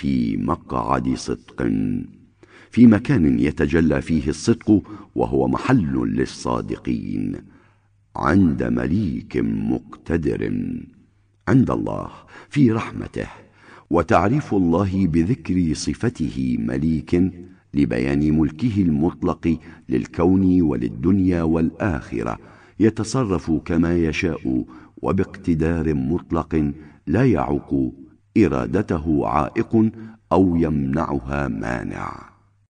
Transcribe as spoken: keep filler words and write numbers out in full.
في مقعد صدق، في مكان يتجلى فيه الصدق وهو محل للصادقين، عند مليك مقتدر، عند الله في رحمته. وتعريف الله بذكر صفته مليك لبيان ملكه المطلق للكون وللدنيا والآخرة، يتصرف كما يشاء وباقتدار مطلق لا يعوق إرادته عائق أو يمنعها مانع.